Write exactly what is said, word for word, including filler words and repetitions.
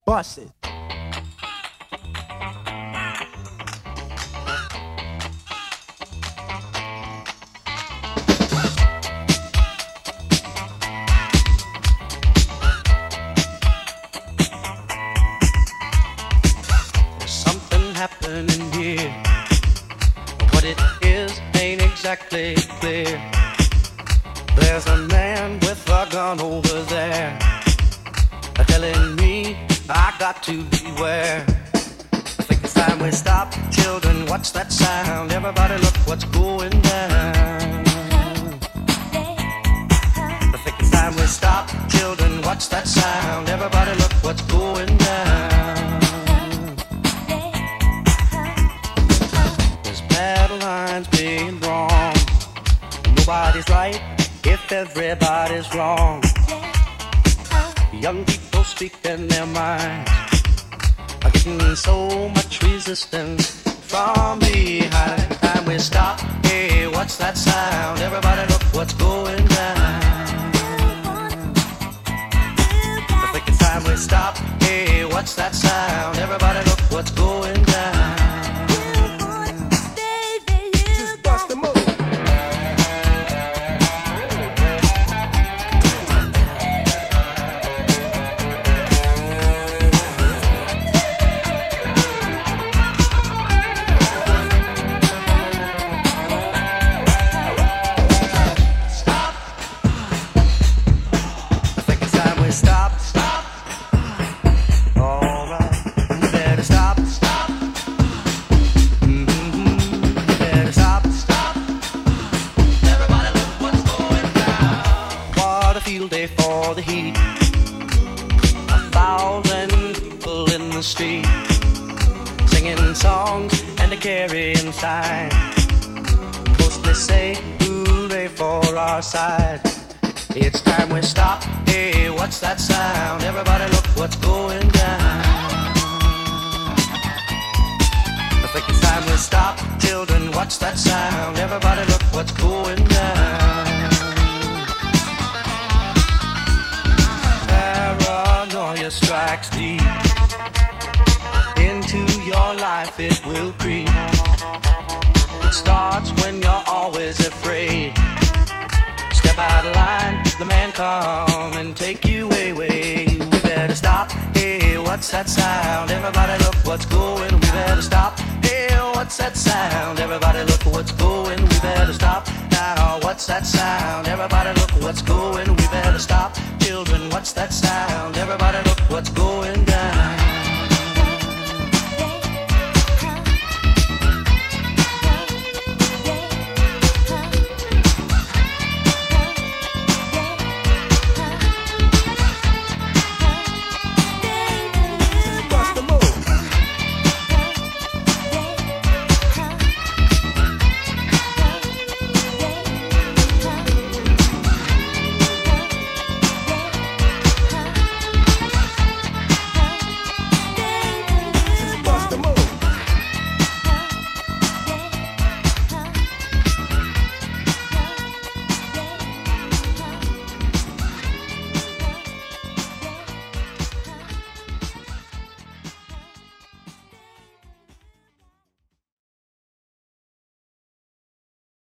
Bust it. There's something happening here. What it is ain't exactly clear. There's a man with a gun over there telling me I got to beware. I think it's time we stop. Children, what's that sound? Everybody look what's going down. I think it's time we stop. Children, what's that sound? Everybody look what's going down. There's battle lines being drawn. Nobody's right if everybody's wrong. Young people speaking their minds are getting so much resistance from behind. Time we stop. Hey, what's that sound? Everybody look what's going down. I think it's time we stop. Hey, what's that sound? Everybody look what's going down. Just bust the move. Stop, stop. All right, you better stop, stop. Mm-hmm. You better stop, stop. Everybody look what's going down. What a field day for the heat. A thousand people in the street, singing songs and they're carrying signs. Mostly say hooray for our side. It's time we stop. Hey, what's that sound? Everybody look what's going down. I think it's time we stop. Children, what's that sound? Everybody look what's going down. Paranoia strikes deep. Into your life it will creep. It starts when you're always afraid. Step out of line, the man come and take you away, away. We better stop. Hey, what's that sound? Everybody look what's going. We better stop. Hey, what's that sound? Everybody look what's going. We better stop. Now, what's that sound? Everybody look what's going. We better stop. Children, what's that sound? Everybody look what's going.